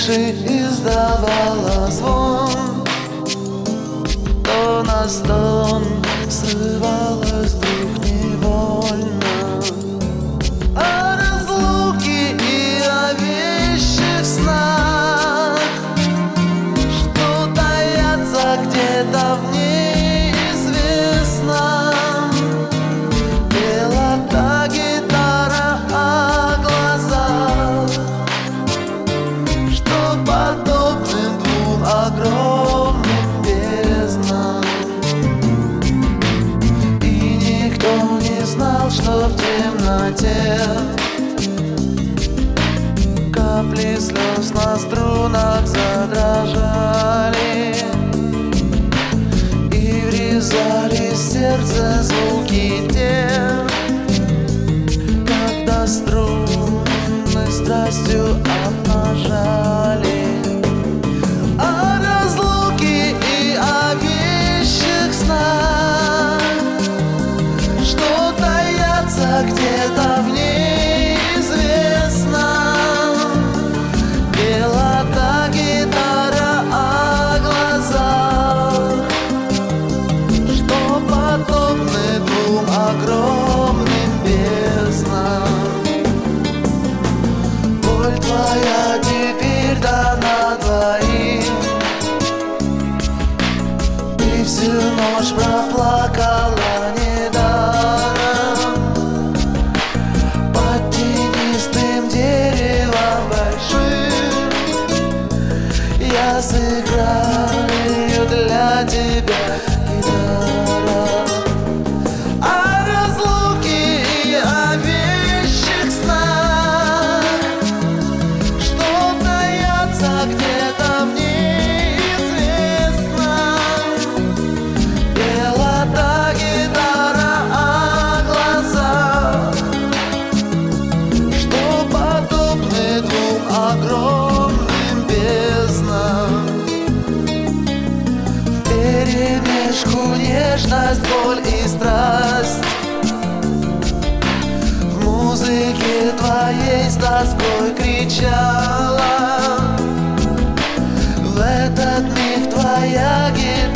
тиши издавала звон, то на стон срывалась вдруг невольно. О разлуке и о вещих снах, что таятся где-то в неизвестном. Пела та гитара о глазах, что подобны двум огромным безднам. И никто не знал, что в темноте капли слез на струнах задрожали и врезали в сердце звуки те, когда струны страстью обнажали. О разлуке и о вещих снах, что таятся где-то в неизвестном. Пела та гитара о глазах, что подобны двум огромным безднам. Боль твоя теперь дана двоим, ты всю ночь проплакала недаром. Под тенистым деревом большим я сыграю для тебя гитара. О разлуке и о вещих снах, что таятся где-то в неизвестном. Пела та гитара о глазах, что подобны двум огромным безднам. Вперемешку нежность, боль и страсть, в музыке твоей с тоской кричала. В этот миг твоя гитара